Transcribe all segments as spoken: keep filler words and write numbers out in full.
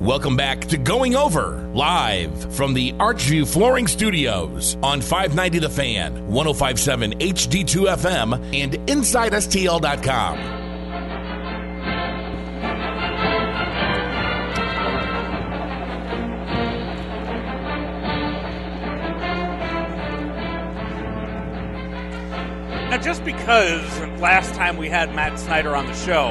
Welcome back to Going Over, live from the Archview Flooring Studios on five ninety The Fan, one oh five point seven H D two F M, and inside S T L dot com. Now, just because last time we had Matt Snyder on the show,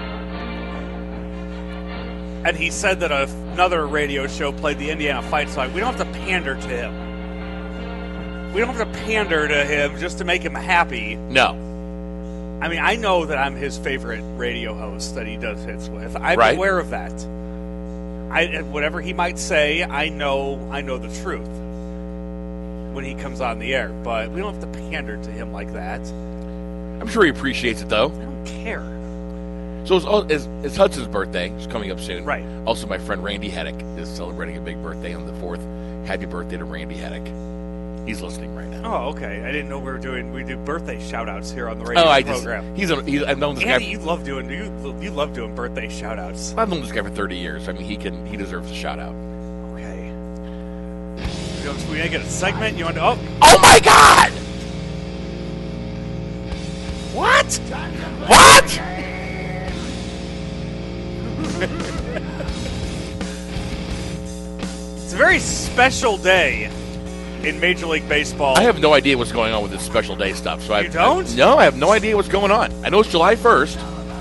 and he said that another radio show played the Indiana fight song, we don't have to pander to him. We don't have to pander to him just to make him happy. No. I mean, I know that I'm his favorite radio host that he does hits with. I'm right. aware of that. I, whatever he might say, I know I know the truth when he comes on the air. But we don't have to pander to him like that. I'm sure he appreciates it, though. I don't care. So it's, it's, it's Hudson's birthday. It's coming up soon. Right. Also, my friend Randy Heddick is celebrating a big birthday on the fourth. Happy birthday to Randy Heddick. He's listening right now. Oh, okay. I didn't know we were doing we do birthday shout-outs here on the radio oh, I program. Just, he's, a, he's I've known this Andy, guy. you love doing you you love doing birthday shout-outs. I've known this guy for thirty years. I mean, he can he deserves a shout-out. Okay. We make it a segment. You want to? Oh, oh my God! What? What? It's a very special day in Major League Baseball. I have no idea what's going on with this special day stuff. So you I don't? I, no, I have no idea what's going on. I know it's July first.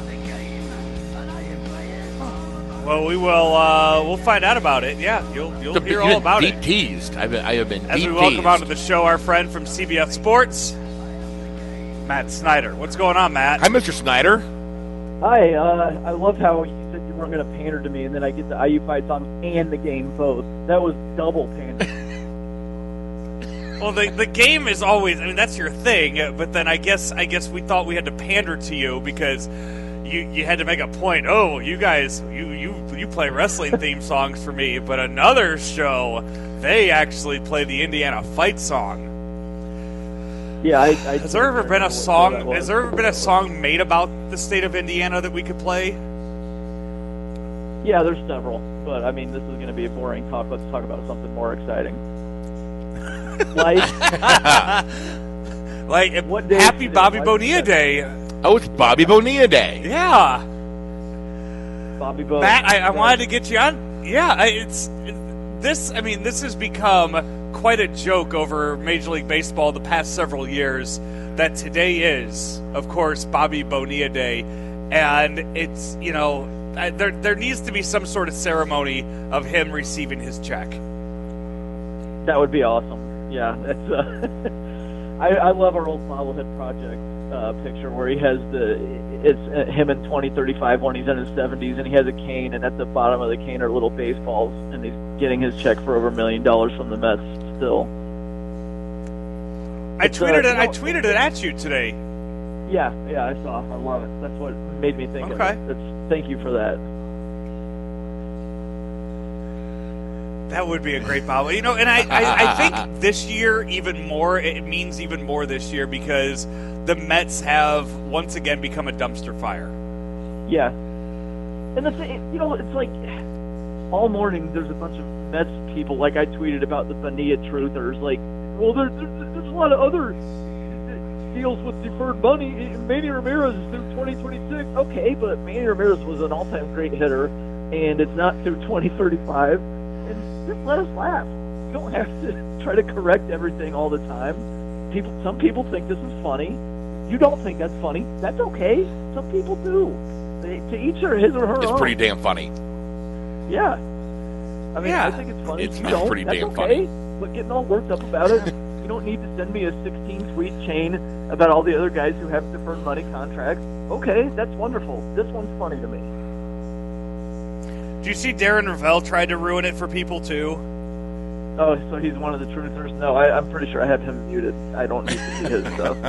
Well, we will. Uh, we'll find out about it. Yeah, you'll you'll The, hear you've all about deep it. Teased. I've been, I have been As deep we welcome teased. onto the show our friend from C B S Sports, Matt Snyder. What's going on, Matt? Hi, Mister Snyder. Hi. Uh, I love how you said you weren't going to pander to me, and then I get the I U fight song and the game both. That was double pander. Well, the the game is always. I mean, that's your thing. But then I guess I guess we thought we had to pander to you because you you had to make a point. Oh, you guys, you you you play wrestling theme songs for me, but another show they actually play the Indiana fight song. Yeah, I, I has there ever been a song? Has there ever been a song made about the state of Indiana that we could play? Yeah, there's several, but I mean, this is going to be a boring talk. Let's talk about something more exciting. Like, like what day Happy is Bobby it? Bonilla Day. Oh, it's Bobby Bonilla Day. Yeah, Bobby Bo. Matt, I, I wanted to get you on. Yeah, I, it's it, this. I mean, this has become quite a joke over Major League Baseball the past several years. That today is, of course, Bobby Bonilla Day, and it's you know I, there there needs to be some sort of ceremony of him receiving his check. That would be awesome. Yeah, that's. Uh, I, I love our old Bobblehead Project uh, picture where he has the it's uh, him in twenty thirty-five when he's in his seventies and he has a cane, and at the bottom of the cane are little baseballs, and he's getting his check for over a million dollars from the Mets. Still, I it's, tweeted uh, it. you I know, tweeted it at you today. Yeah, yeah, I saw. I love it. That's what made me think Okay. of it. That's, thank you for that. That would be a great Bob. You know, and I, I, I think this year even more, it means even more this year because the Mets have once again become a dumpster fire. Yeah. And the thing, you know, it's like all morning there's a bunch of Mets people, like I tweeted about the Bonilla truthers, like, well, there, there, there's a lot of other deals with deferred money. Manny Ramirez is through twenty twenty-six. Okay, but Manny Ramirez was an all-time great hitter, and it's not through twenty thirty-five. And just let us laugh. You don't have to try to correct everything all the time. People, some people think this is funny. You don't think that's funny. That's okay. Some people do. They, to each or his or her It's own. pretty damn funny. Yeah. I mean, Yeah. I think it's funny. It's you not don't. pretty That's damn okay. But getting all worked up about it, you don't need to send me a sixteen-tweet chain about all the other guys who have deferred money contracts. Okay, that's wonderful. This one's funny to me. Do you see Darren Ravel tried to ruin it for people too? Oh, so he's one of the truthers? No, I, I'm pretty sure I have him muted. I don't need to see his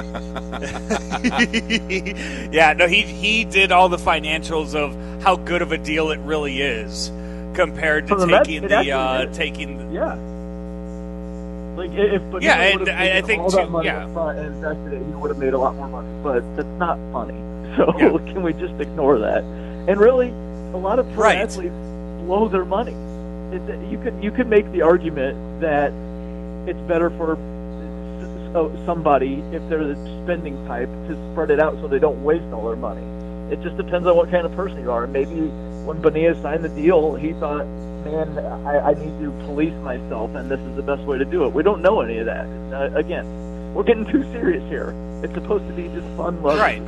stuff. Yeah, no, he he did all the financials of how good of a deal it really is compared to For the Mets, taking it the actually uh, is. taking. The, Yeah. Like if Bonilla Yeah, and would have I- I taken think all too- that money yeah. up front and invested it, he would have made a lot more money. But that's not funny. So Yeah. can we just ignore that? And really, a lot of pro Right. athletes blow their money. It, you could you could make the argument that it's better for somebody, if they're the spending type, to spread it out so they don't waste all their money. It just depends on what kind of person you are. And maybe when Bonilla signed the deal, he thought, man, I, I need to police myself, and this is the best way to do it. We don't know any of that. Uh, again, we're getting too serious here. It's supposed to be just fun love. Right.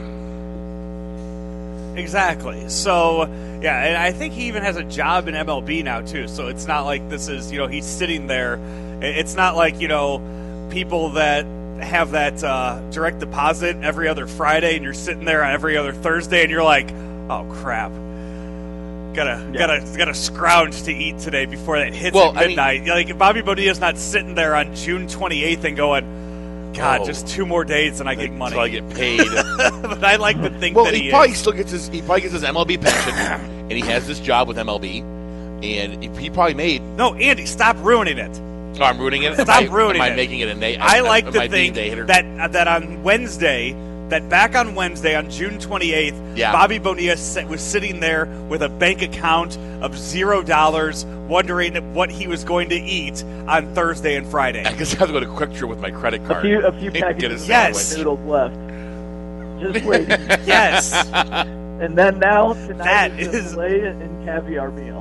Exactly. So, yeah, and I think he even has a job in M L B now, too. So it's not like this is, you know, he's sitting there. It's not like, you know, people that have that uh, direct deposit every other Friday, and you're sitting there on every other Thursday, and you're like, oh, crap. Gotta, yeah. gotta, gotta scrounge to eat today before that hits well, at midnight. I mean, like Bobby Bonilla's not sitting there on June twenty-eighth and going, God, oh, just two more days and I get money. Until I get paid. But I like to think well, that he, he probably is. still gets his he probably gets his M L B pension, and he has this job with M L B, and he, he probably made. No, Andy, stop ruining it. Oh, I'm ruining it. Stop am I, ruining am it. I making it a nay? I like am to I think that that on Wednesday, that back on Wednesday on June twenty-eighth, yeah. Bobby Bonilla was sitting there with a bank account of zero dollars, wondering what he was going to eat on Thursday and Friday. I guess I have to go to Quick Trip with my credit card. A few, a few packages of yes. noodles left. Just wait. Yes. And then now tonight that is is a filet and caviar meal.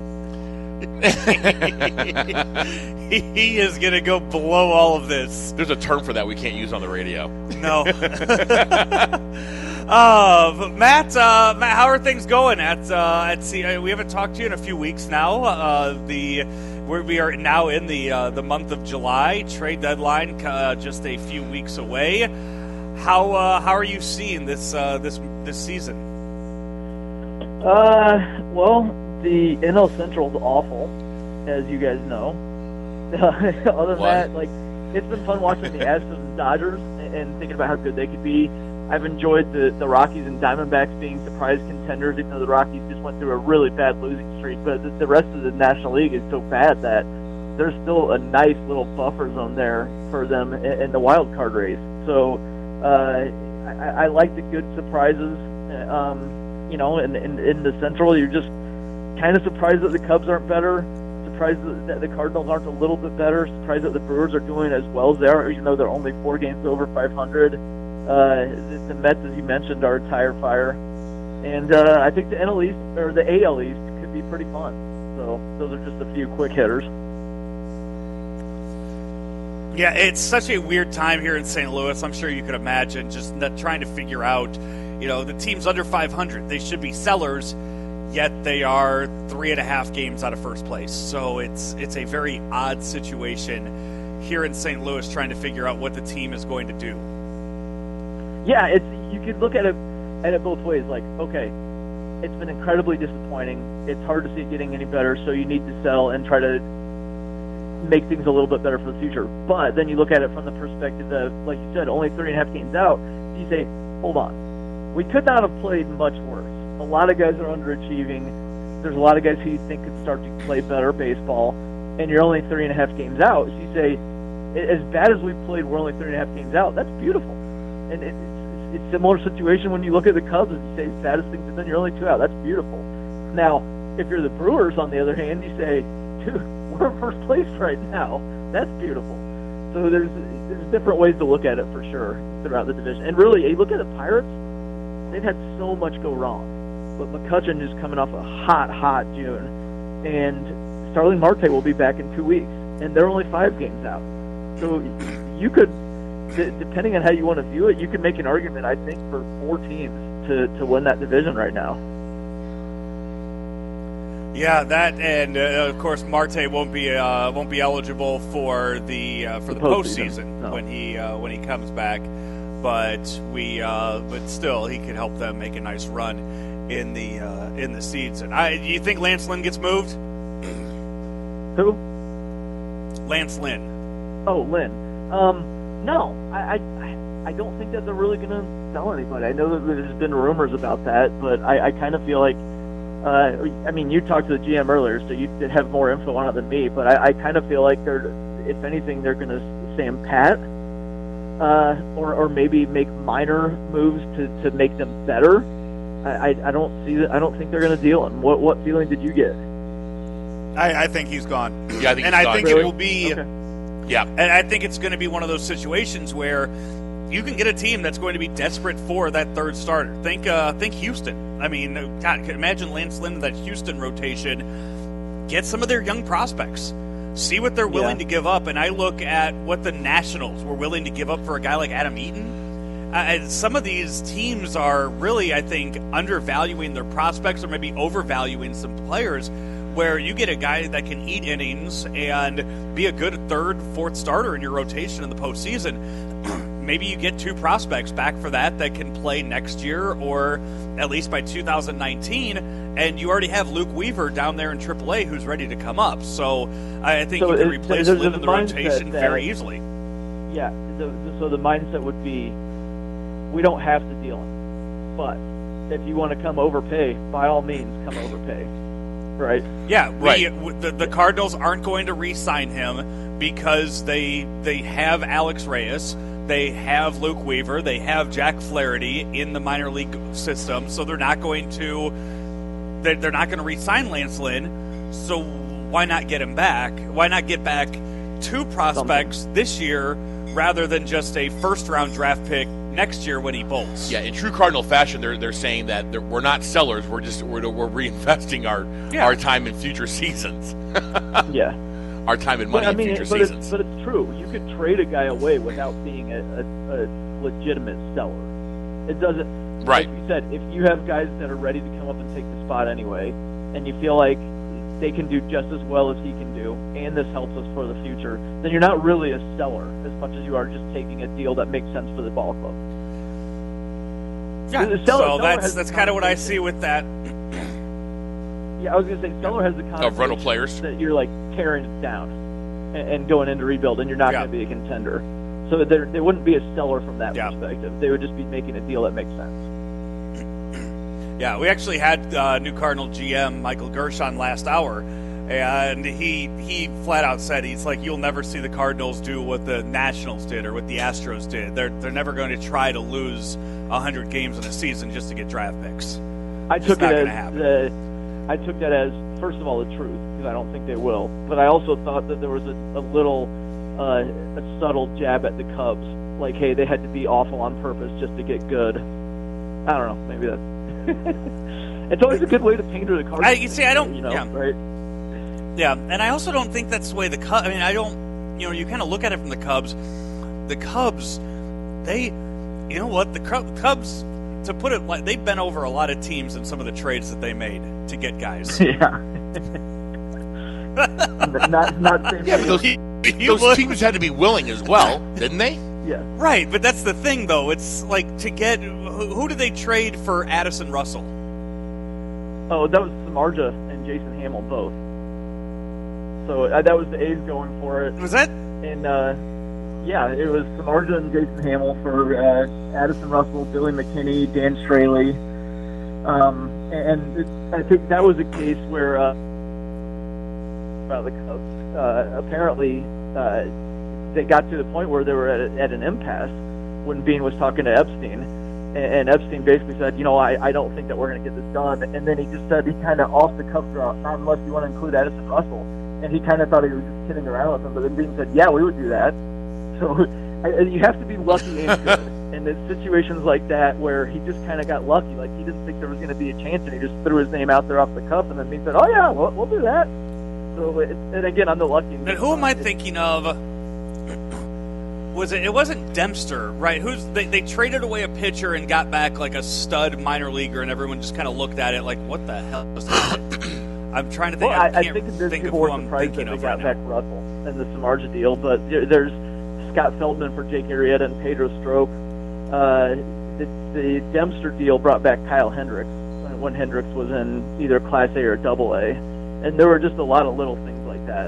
He is going to go below all of this. There's a term for that we can't use on the radio. No. uh, Matt, uh, Matt, how are things going at uh, at C- we haven't talked to you in a few weeks now. Uh, the where we are now in the uh, the month of July, trade deadline uh, just a few weeks away. How uh, how are you seeing this uh, this this season? Uh, well, the N L Central is awful, as you guys know. Other than what? that, like, it's been fun watching the Astros and Dodgers and, and thinking about how good they could be. I've enjoyed the, the Rockies and Diamondbacks being surprise contenders, even though the Rockies just went through a really bad losing streak. But the, the rest of the National League is so bad that there's still a nice little buffer zone there for them in, in the wild card race. So uh, I, I like the good surprises. Um, you know, in, in, in the Central, you're just kind of surprised that the Cubs aren't better. Surprised that the Cardinals aren't a little bit better. Surprised that the Brewers are doing as well as they are, even though they're only four games over five hundred. Uh, the, the Mets, as you mentioned, are a tire fire, and uh, I think the N L East or the A L East could be pretty fun. So those are just a few quick hitters. Yeah, it's such a weird time here in Saint Louis. I'm sure you could imagine just not trying to figure out, you know, the team's under five hundred. They should be sellers. Yet they are three and a half games out of first place. So it's it's a very odd situation here in Saint Louis trying to figure out what the team is going to do. Yeah, it's you could look at it at it both ways. Like, okay, it's been incredibly disappointing. It's hard to see it getting any better, so you need to sell and try to make things a little bit better for the future. But then you look at it from the perspective of, like you said, only three and a half games out. You say, hold on, we could not have played much worse. A lot of guys are underachieving. There's a lot of guys who you think could start to play better baseball, and you're only three and a half games out. So you say, as bad as we played, we're only three and a half games out. That's beautiful. And it's, it's, it's a similar situation when you look at the Cubs and you say, as bad as things have been, you're only two out. That's beautiful. Now, if you're the Brewers, on the other hand, you say, dude, we're in first place right now. That's beautiful. So there's there's different ways to look at it for sure throughout the division. And really, you look at the Pirates, they've had so much go wrong. But McCutchen is coming off a hot, hot June, and Starling Marte will be back in two weeks, and they're only five games out. So you could, d- depending on how you want to view it, you could make an argument, I think, for four teams to, to win that division right now. Yeah, that and uh, of course Marte won't be uh, won't be eligible for the uh, for the, the postseason, postseason no. when he uh, when he comes back. But we uh, but still, he could help them make a nice run in the uh, in the season. I, do you think Lance Lynn gets moved? Who? Lance Lynn. Oh, Lynn. Um, no, I, I I don't think that they're really going to sell anybody. I know that there's been rumors about that, but I, I kind of feel like, uh, I mean, you talked to the G M earlier, so you have more info on it than me. But I, I kind of feel like they're, if anything, they're going to Sam Pat. Uh, or, or maybe make minor moves to, to make them better. I, I, I don't see that. I don't think they're going to deal them. What what feeling did you get? I, I think he's gone. Yeah, I think and he's I gone. think Really? it will be. Okay. Yeah. And I think it's going to be one of those situations where you can get a team that's going to be desperate for that third starter. Think, uh, think Houston. I mean, God, imagine Lance Lynn in that Houston rotation. Get some of their young prospects. See what they're willing Yeah. to give up. And I look at what the Nationals were willing to give up for a guy like Adam Eaton. Uh, and some of these teams are really, I think, undervaluing their prospects or maybe overvaluing some players, where you get a guy that can eat innings and be a good third, fourth starter in your rotation in the postseason. Maybe you get two prospects back for that that can play next year or at least by two thousand nineteen, and you already have Luke Weaver down there in triple A who's ready to come up. So I think So you can it- replace there's Lynn a in the mindset rotation that- very easily. Yeah. The, the, so the mindset would be, we don't have to deal him, but if you want to come overpay, by all means, come overpay. Right. Yeah, we, Right. w- the, the Cardinals aren't going to re-sign him because they they have Alex Reyes, they have Luke Weaver, they have Jack Flaherty in the minor league system, so they're not going to they're, they're not going to re-sign Lance Lynn. So why not get him back? Why not get back two prospects Something. this year rather than just a first round draft pick next year when he bolts? Yeah, in true Cardinal fashion, they're they're saying that they're, we're not sellers. We're just we're, we're reinvesting our Yeah. our time in future seasons, Yeah. our time and But money I in mean, future but it's, seasons. but it's true. You could trade a guy away without being a, a, a legitimate seller. It doesn't. Right. Like you said, if you have guys that are ready to come up and take the spot anyway, and you feel like they can do just as well as he can do, and this helps us for the future, then you're not really a seller as much as you are just taking a deal that makes sense for the ball club. Yeah, The seller- so seller that's has that's the kind of what I conversation. see with that. Yeah, I was going to say, seller has the conversation Of rental players. that you're like tearing it down and, and going into rebuild, and you're not Yeah. going to be a contender. So there, they wouldn't be a seller from that Yeah. perspective. They would just be making a deal that makes sense. Yeah, we actually had uh, new Cardinal G M Michael Gershon last hour, and he he flat out said he's like, you'll never see the Cardinals do what the Nationals did or what the Astros did. They're they're never going to try to lose a hundred games in a season just to get draft picks. I It's took not it gonna as happen. the, I took that as first of all the truth, because I don't think they will. But I also thought that there was a, a little uh, a subtle jab at the Cubs, like, hey, they had to be awful on purpose just to get good. I don't know, maybe that's. It's always a good way to pander the Cardinals. I- you see, I don't- you know, yeah. right? Yeah, and I also don't think that's the way the Cubs. I mean, I don't. You know, you kind of look at it from the Cubs. The Cubs, they, you know what, the Cub- Cubs. To put it like, they've been over a lot of teams in some of the trades that they made to get guys. Yeah. not not saying Yeah, but those, You those look- teams had to be willing as well, didn't they? yeah. Right, but that's the thing, though. It's like to get who, who did they trade for Addison Russell? Oh, that was Samardzija and Jason Hamill both. So uh, that was the A's going for it, Was that? and uh, yeah, it was Samardzija and Jason Hamill for uh, Addison Russell, Billy McKinney, Dan Straley, um, and it, I think that was a case where uh, about the Cubs. Uh, apparently, uh, they got to the point where they were at, a, at an impasse when Bean was talking to Epstein. And Epstein basically said, you know, I, I don't think that we're going to get this done. And then he just said, he kind of off the cuff dropped, not unless you want to include Addison Russell. And he kind of thought he was just kidding around with him. But then Bean said, yeah, we would do that. So I, you have to be lucky and good. And there's situations like that where he just kind of got lucky. Like, he didn't think there was going to be a chance, and he just threw his name out there off the cuff. And then Bean said, oh, yeah, we'll, we'll do that. So, it, and again, I'm the lucky. And who am I thinking of? Was it? It wasn't Dempster, right? Who's they, they traded away a pitcher and got back like a stud minor leaguer, and everyone just kind of looked at it like, "What the hell is that?" I'm trying to think. Well, I, I, I can't think that think of people who were I'm surprised that thinking they of got right back now. Russell and the Samardzija deal, but there, there's Scott Feldman for Jake Arrieta and Pedro Strop. Uh, the, the Dempster deal brought back Kyle Hendricks when Hendricks was in either Class A or Double A, and there were just a lot of little things like that.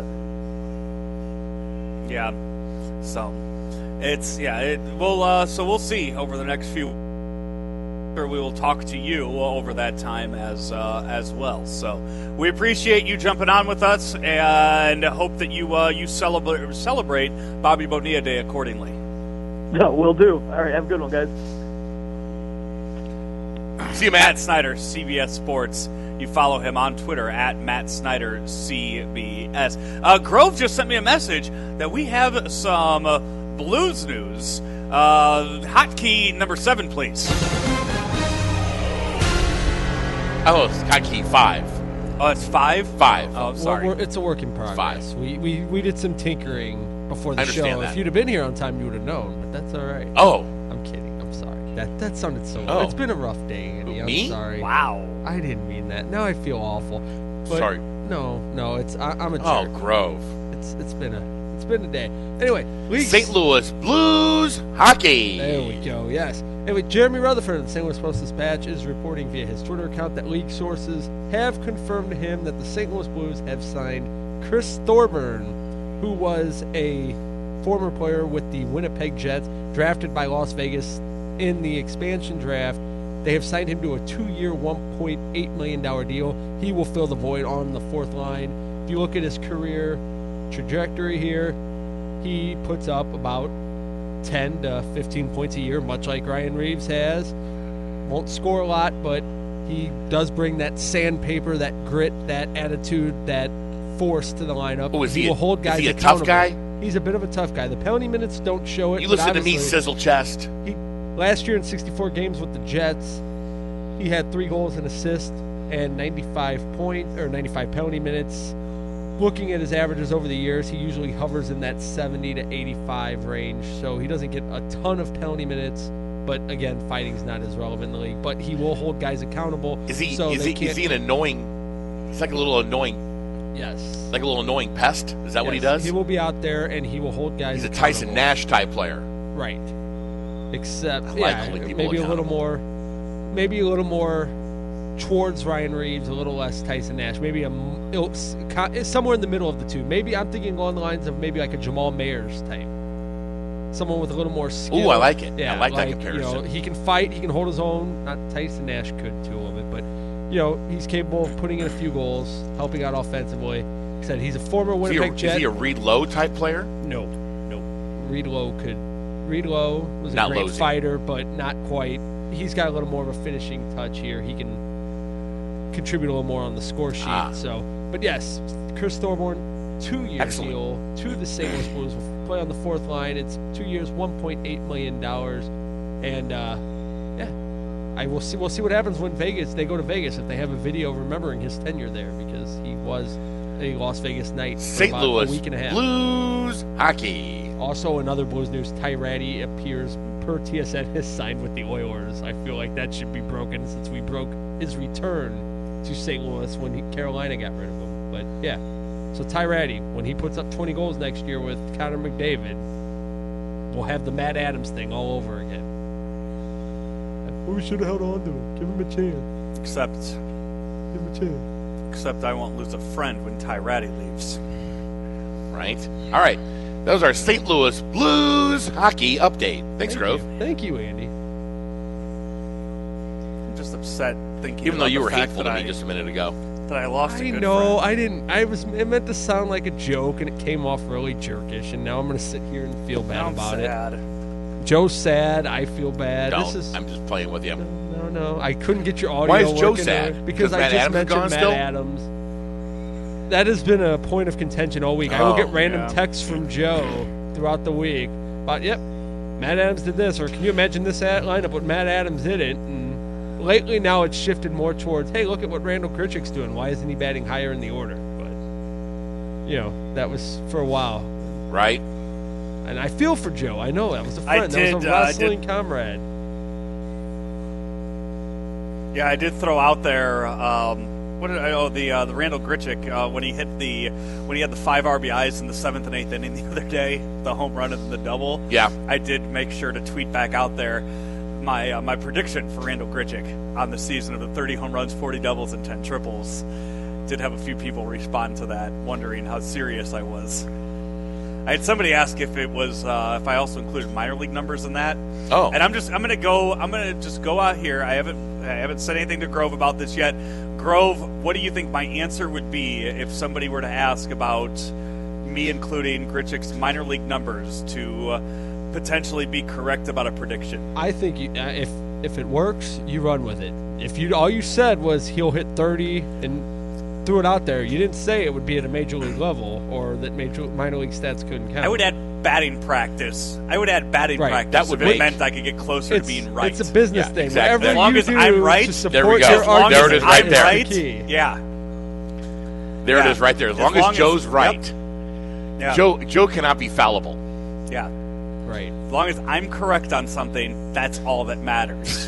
Yeah. So it's yeah. It, we'll uh, so we'll see over the next few. We will talk to you over that time as uh, as well. So we appreciate you jumping on with us, and hope that you uh, you celebrate celebrate Bobby Bonilla Day accordingly. No, we'll do. All right, have a good one, guys. See you, Matt Matt. Snyder, C B S Sports. you follow him on Twitter at Matt Snyder C B S. Uh, Grove just sent me a message that we have some uh, Blues news. Uh, hotkey number seven, please. Oh, it's hotkey five. Oh, it's five? Five. Oh, sorry. Well, it's a work in progress. Five. We, we we did some tinkering before the I understand show. that. If you'd have been here on time, you would have known, but that's all right. Oh. I'm kidding. I'm sorry. That that sounded so Oh. It's been a rough day, Andy. I'm Me? sorry. Wow. I didn't mean that. Now I feel awful. But Sorry. No, no, it's I, I'm a jerk. Oh, Grove. It's it's been a it's been a day. Anyway, leagues. Saint Louis Blues hockey. There we go. Yes. Anyway, Jeremy Rutherford of the Saint Louis Post-Dispatch is reporting via his Twitter account that league sources have confirmed to him that the Saint Louis Blues have signed Chris Thorburn, who was a former player with the Winnipeg Jets, drafted by Las Vegas in the expansion draft. They have signed him to a two-year, one point eight million dollars deal. He will fill the void on the fourth line. If you look at his career trajectory here, he puts up about ten to fifteen points a year, much like Ryan Reeves has. Won't score a lot, but he does bring that sandpaper, that grit, that attitude, that force to the lineup. Oh, is he will a- hold is guys he a accountable. tough guy? He's a bit of a tough guy. The penalty minutes don't show it. You but listen to me, obviously- sizzle chest. he last year in sixty-four games with the Jets, he had three goals and assists and ninety-five point or ninety-five penalty minutes. Looking at his averages over the years, he usually hovers in that seventy to eighty-five range. So he doesn't get a ton of penalty minutes, but again, fighting's not as relevant in the league. But he will hold guys accountable. Is he? So is they he? can't- Is he an annoying? He's like a little annoying, Yes. like a little annoying pest. Is that what he Yes, does? He will be out there and he will hold guys. He's a Tyson accountable. Nash type player. Right. Except, I like yeah, holding people maybe a little accountable. more, maybe a little more towards Ryan Reeves, a little less Tyson Nash. Maybe a m- it'll s- co- it's somewhere in the middle of the two. Maybe I'm thinking along the lines of maybe like a Jamal Mayers type, someone with a little more skill. Ooh, I like it. I Yeah, like that You know, comparison. he can fight. He can hold his own. Not Tyson Nash could too a little bit, but you know he's capable of putting in a few goals, helping out offensively. Like I said he's a former Is he, Winnipeg a, Jet. is he a Reed Lowe type player? No, no. Reed Lowe could. Reed Lowe was a Not great Lowesy. fighter, but not quite. He's got a little more of a finishing touch here. He can contribute a little more on the score sheet. Ah. So, but yes, Chris Thorburn, two-year Excellent. deal to the Saint Louis Blues. Will play on the fourth line. It's two years, one point eight million dollars, and uh, yeah, I will see. We'll see what happens when Vegas. They go to Vegas if they have a video remembering his tenure there because he was a Las Vegas Knight for Saint about Louis a week and a half. Blues hockey. Also, another Blues news, Ty Ratty appears per T S N has signed with the Oilers. I feel like that should be broken since we broke his return to Saint Louis when he, Carolina got rid of him. But, yeah. So, Ty Ratty, when he puts up twenty goals next year with Connor McDavid, we'll have the Matt Adams thing all over again. We should have held on to him. Give him a chance. Except, Give him a chance. except I won't lose a friend when Ty Ratty leaves. Right. All right. That was our Saint Louis Blues hockey update. Thanks, Thank Grove. you. Thank you, Andy. I'm just upset thinking Even though about you the were fact hateful that to I, me just a minute ago. that I lost a I good know. friend. I didn't. I was. It meant to sound like a joke, and it came off really jerkish. And now I'm going to sit here and feel bad Now I'm about sad. it. Joe's sad. I feel bad. Don't. This is. I'm just playing with you. No, no. I couldn't get your audio. Why is Joe working sad? there Because Because I Matt just Adams is mentioned gone Matt still? Adams. That has been a point of contention all week. I will Oh, get random yeah. texts from Joe throughout the week about, yep, Matt Adams did this, or can you imagine this ad- lineup with Matt Adams in it? And lately now it's shifted more towards, hey, look at what Randall Kritchik's doing. Why isn't he batting higher in the order? But, you know, that was for a while. Right? And I feel for Joe. I know that was a I friend. that was did, a uh, I wrestling did- comrade. Yeah, I did throw out there. Um, what did I? Oh, the uh, the Randall Grichuk uh, when he hit the when he had the five R B Is in the seventh and eighth inning the other day, the home run and the double. Yeah. I did make sure to tweet back out there my uh, my prediction for Randall Grichuk on the season of the thirty home runs, forty doubles, and ten triples. Did have a few people respond to that, wondering how serious I was. I had somebody ask if it was uh, if I also included minor league numbers in that. Oh. And I'm just I'm gonna go I'm gonna just go out here. I haven't I haven't said anything to Grove about this yet. Grove, what do you think my answer would be if somebody were to ask about me including Grichuk's minor league numbers to uh, potentially be correct about a prediction? I think you, uh, if if it works, you run with it. if you all you said was he'll hit thirty and threw it out there, you didn't say it would be at a major league level or that major minor league stats couldn't count. I would add batting practice. I would add batting Right. practice That would if it make- meant I could get closer it's, to being right. It's a business Yeah, thing. exactly. Whatever As long you as do I'm right, to support there we go. your As long There as it is I'm right there. right, Key. yeah. There Yeah. it is right there. As, As long, long as Joe's as- right. Yeah. Joe Joe cannot be fallible. Yeah. Right. As long as I'm correct on something, that's all that matters.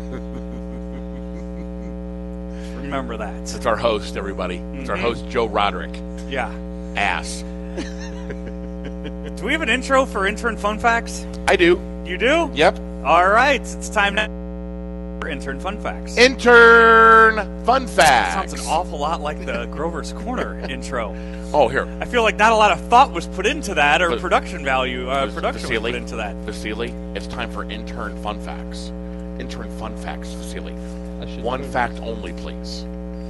Remember that. It's our host, everybody. It's our Mhm. host, Joe Roderick. Yeah. Ass. Do we have an intro for Intern Fun Facts? I do. You do? Yep. All right. It's time now for Intern Fun Facts. Intern fun facts. Sounds an awful lot like the Grover's Corner intro. Oh, here. I feel like not a lot of thought was put into that, or But- production value, uh, Vas- production was Vasily? put into that. Vasily, it's time for intern fun facts. Intern fun facts, Vasily. I should One do it. fact only, please.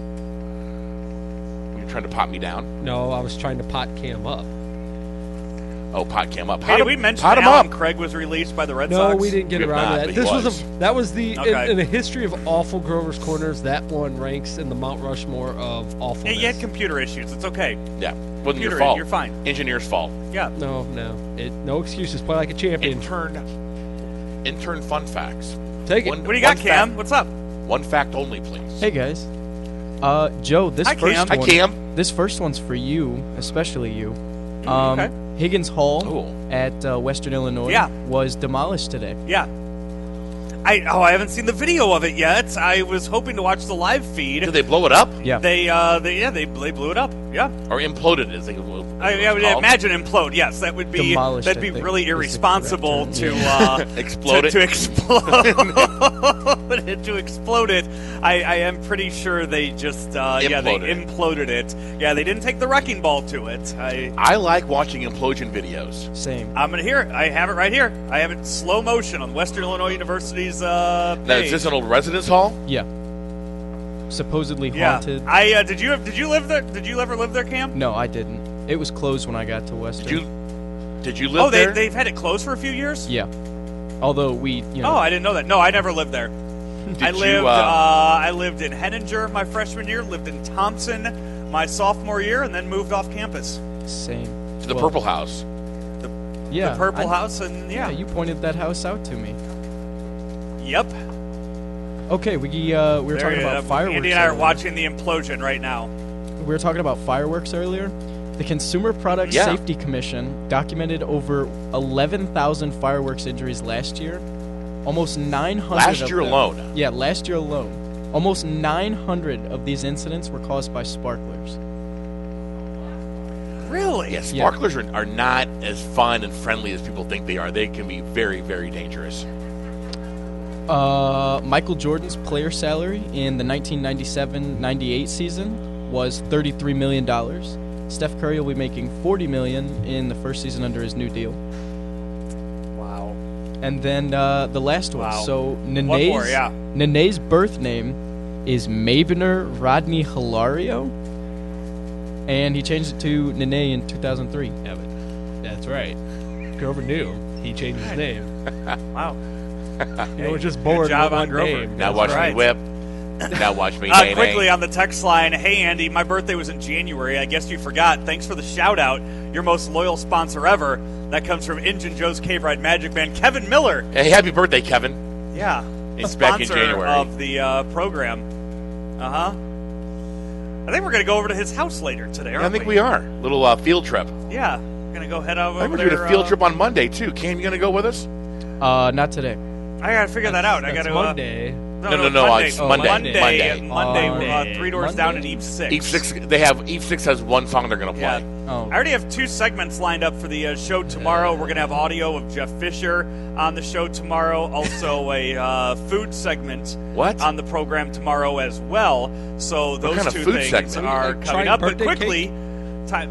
You're trying to pot me down? No, I was trying to pot Cam up. Oh, pot cam up. Hey, Pot did him- we mention pot him Alan up. Craig was released by the Red No, Sox? we didn't get We have around not, to but that. he This was. was. a that was the Okay. in, in a history of awful Grover's Corners. That one ranks in the Mount Rushmore of Yeah, awfulness. you had computer issues. It's okay. Yeah, wasn't your Computer, fault. you're fine. Engineer's fault. Yeah. No, no, it, no excuses. Play like a champion. Intern, intern fun facts. Take it. One- What do you got, one Cam? fact- What's up? One fact only, please. Hey guys, uh, Joe. This Hi, first Cam. Hi, one, Cam. this first one's for you, especially you. Um, okay. Higgins Hall Ooh. at uh, Western Illinois Yeah. was demolished today. Yeah. I oh, I haven't seen the video of it yet. I was hoping to watch the live feed. Did they blow it up Yeah. They uh, they yeah, they they blew it up. Yeah. or imploded? As they will. I, I would imagine implode. Yes, that would be Demolished, that'd I be think, really is the correct irresponsible term. to Yeah. uh, Explode to, it? to explode to explode it. I, I am pretty sure they just uh, yeah they Imploded it. imploded it. Yeah, they didn't take the wrecking ball to it. I I like watching implosion videos. Same. I'm gonna hear it. I have it right here. I have it in slow motion on Western Illinois University's uh, Now, page. is this an old residence hall? Yeah. Supposedly yeah. haunted. I uh, did you did you live there? Did you ever live there, Cam? No, I didn't. It was closed when I got to Western. Did you? Did you live Oh, they there? they've had it closed for a few years. Yeah. Although we, you know, Oh, I didn't know that. No, I never lived there. Did I you, lived. uh, Uh, I lived in Henninger my freshman year. Lived in Thompson my sophomore year, and then moved off campus. same. to the Well, Purple House. Yeah. the Purple I- House, and Yeah, yeah. you pointed that house out to me. Yep. Okay, we uh, we were There talking you about go. fireworks. Andy and I are earlier. watching the implosion right now. We were talking about fireworks earlier. The Consumer Product Yeah. Safety Commission documented over eleven thousand fireworks injuries last year. Almost nine hundred Last of year them- alone. Yeah, last year alone. Almost nine hundred of these incidents were caused by sparklers. Really? Yeah, Yeah. sparklers are, are not as fun and friendly as people think they are. They can be very, very dangerous. Uh, Michael Jordan's player salary in the nineteen ninety-seven ninety-eight season was thirty-three million dollars. Steph Curry will be making forty million dollars in the first season under his new deal. Wow. And then uh, the last one. Wow. So Nene's, One more, yeah. Nene's birth name is Mavener Rodney Hilario, and he changed it to Nene in two thousand three. Yeah, but that's right. Grover knew. He changed his name. Wow. You were just bored job with on one Grover. name. Now That's watch right. me whip. Now watch me Uh, nay, quickly nay. on the text line, hey Andy, my birthday was in January. I guess you forgot. Thanks for the shout out. Your most loyal sponsor ever. That comes from Injun Joe's Cave Ride Magic Man, Kevin Miller. Hey, happy birthday, Kevin. Yeah, It's a back in sponsor January. of the uh, program. Uh huh. I think we're gonna go over to his house later today. Aren't I think we are. Little uh, field trip. Yeah, gonna go head over I think we're there. doing a field uh, trip on Monday, too. Cam, you going to go with us? Uh, not today. I gotta figure that out. I That's gotta. Uh, Monday. no, No, no, no, no, Monday. it's Oh, Monday. Monday. Monday. Monday. Monday. Uh, three doors down at Monday? Eve Six. Eve six. They have Eve six has one song they're going to Yeah. play. Oh, I already have two segments lined up for the uh, show tomorrow. We're going to have audio of Jeff Fisher on the show tomorrow. Also, a uh, food segment What? on the program tomorrow as well. So those kind of two food things segment? are Like coming trying up. But birthday quickly, time.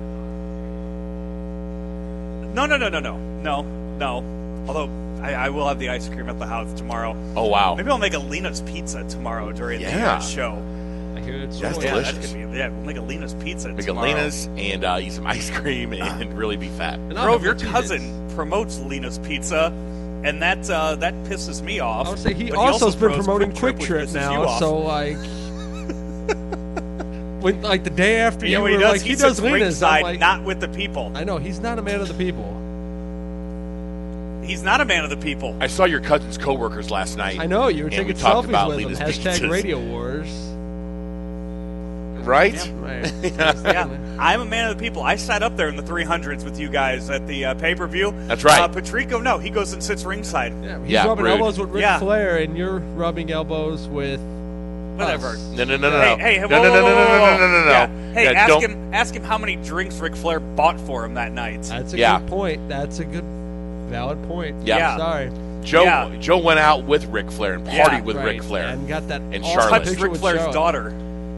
No, no, no, no, no, no, no. Although I, I will have the ice cream at the house tomorrow. Oh, wow. Maybe I'll make a Lena's pizza tomorrow during the Yeah. uh, show. I hear it's That's so Yeah, delicious. that's gonna be, yeah, we'll make a Lena's pizza Make tomorrow. Elena's and uh, eat some ice cream and really be fat. And I'll Grove, have your the cheese. cousin promotes Lena's Pizza. and that uh, that pisses me off. I would say he But also has been throws promoting Quick Quick Trip, which Trip pisses you now, off. so like, when like the day after you you know what were he does? like, he, he sits does Lena's, ringside, I'm like, not with the people. I know he's not a man of the people. He's not a man of the people. I saw your cousin's coworkers last night. I know you were and taking we talked selfies about with him. Lena's Hashtag pizzas. Radio Wars. Right? Right. Yeah, I'm a man of the people. I sat up there in the three hundreds with you guys at the uh, pay-per-view. That's right. Uh, Patrico, no, he goes and sits ringside. Yeah, he's Yeah, rubbing rude. elbows with Ric Yeah. Flair, and you're rubbing elbows with Whatever. us. No, no, no, no, Hey, no. hey, no, whoa, no, whoa, no, no, whoa, no, whoa, no, no, no, no. Yeah. Hey, Yeah, ask don't- him. Ask him how many drinks Ric Flair bought for him that night. That's a Yeah. good point. That's a good, valid point. Yeah. Yeah. Sorry. Joe Yeah. Joe went out with Ric Flair and partied Yeah, with Right. Ric Flair. And got that And awesome Charlotte. Touched picture Ric with Flair's Charlotte. daughter.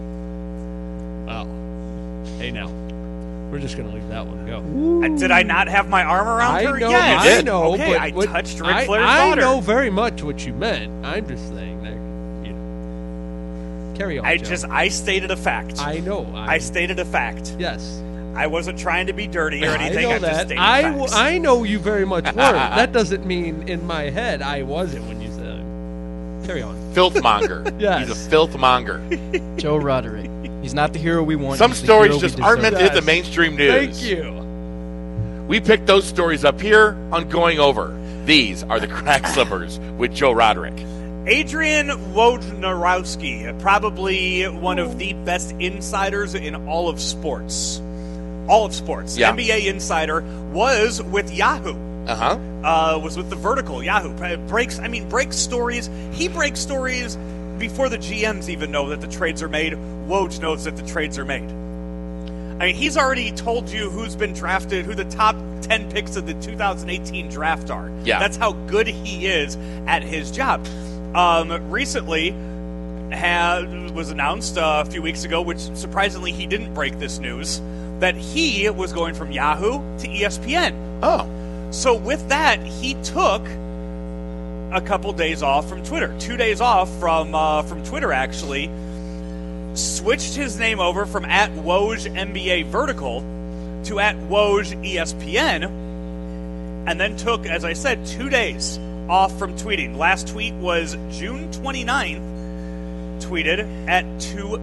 Wow. Hey, now. We're just going to leave that one go. Uh, Did I not have my arm around I her? know, Yes. You I did. know. Okay, but I what- touched Ric I- Flair's I daughter. know very much what you meant. I'm just saying that, you know. Carry on, I Joe. just I stated a fact. I know. I stated a fact. Yes. I wasn't trying to be dirty or anything. I know I just that. stated I, facts. w- I know you very much were. That doesn't mean in my head I wasn't when you said it. Carry on. Filthmonger. Yes. He's a filthmonger. Joe Roderick. He's not the hero we want. Some he's the stories hero we just aren't meant deserve. to hit the mainstream news. Thank you. We picked those stories up here on Going Over. These are the Crack Slippers with Joe Roderick. Adrian Wojnarowski, probably one of the best insiders in all of sports. All of sports. Yeah. N B A insider, was with Yahoo. Uh-huh. Uh, was with the Vertical, Yahoo. Breaks, I mean, breaks stories. He breaks stories before the G Ms even know that the trades are made. Woj knows that the trades are made. I mean, he's already told you who's been drafted, who the top ten picks of the two thousand eighteen draft are. Yeah. That's how good he is at his job. Um, recently, had, was announced uh, a few weeks ago, which surprisingly he didn't break this news, that he was going from Yahoo to E S P N. Oh. So with that, he took a couple days off from Twitter, two days off from uh, from Twitter actually, switched his name over from at Woj N B A Vertical to at Woj E S P N, and then took, as I said, two days off from tweeting. Last tweet was June twenty-ninth, tweeted at two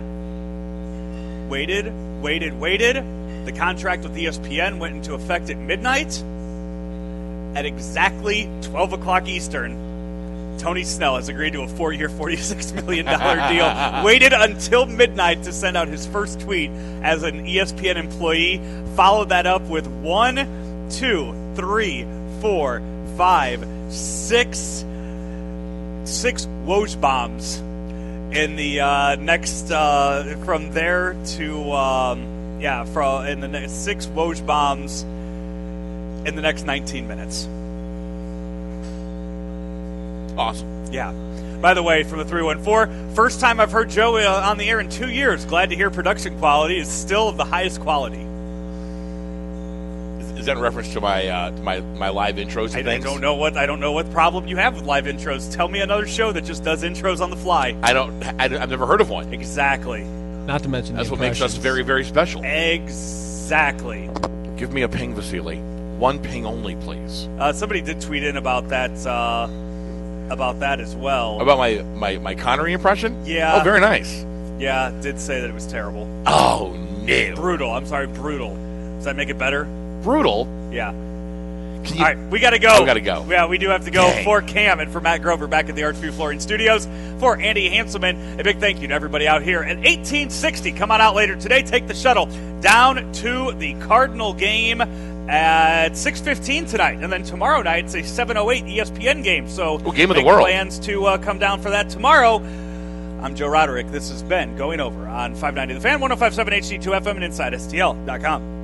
p.m. Waited, waited, waited. The contract with E S P N went into effect at midnight. At exactly twelve o'clock Eastern, Tony Snell has agreed to a four-year, forty-six million dollars deal. Waited until midnight to send out his first tweet as an E S P N employee. Followed that up with one, two, three, four, five, six, six Woj bombs in the uh, next uh, from there to um, yeah, from in the next six Woj bombs in the next nineteen minutes. Awesome. Yeah. By the way, from the three one four, first time I've heard Joe uh, on the air in two years. Glad to hear production quality is still of the highest quality. Is, is that in reference to my uh, to my my live intros and I, I things? don't know what I don't know what problem you have with live intros. Tell me another show that just does intros on the fly. I don't. I, I've never heard of one. Exactly. Not to mention That's the what makes us impressions. very, very special. Exactly. Give me a ping, Vasily. One ping only, please. Uh, somebody did tweet in about that uh, about that as well. About my, my, my Connery impression? Yeah. Oh, very nice. Yeah, did say that it was terrible. Oh, no. Brutal. I'm sorry, brutal. Does that make it better? Brutal? Yeah. Can you, All right, we got to go. Oh, we gotta go. Yeah, we do have to go. Dang. For Cam and for Matt Grover back at the Archview Flooring Studios. For Andy Hanselman, a big thank you to everybody out here at eighteen sixty. Come on out later today. Take the shuttle down to the Cardinal game at six fifteen tonight. And then tomorrow night, it's a seven oh eight E S P N game. So Oh, game of the make world. plans to uh, come down for that tomorrow. I'm Joe Roderick. This has been Going Over on five ninety The Fan, one oh five point seven H D two F M, and inside S T L dot com.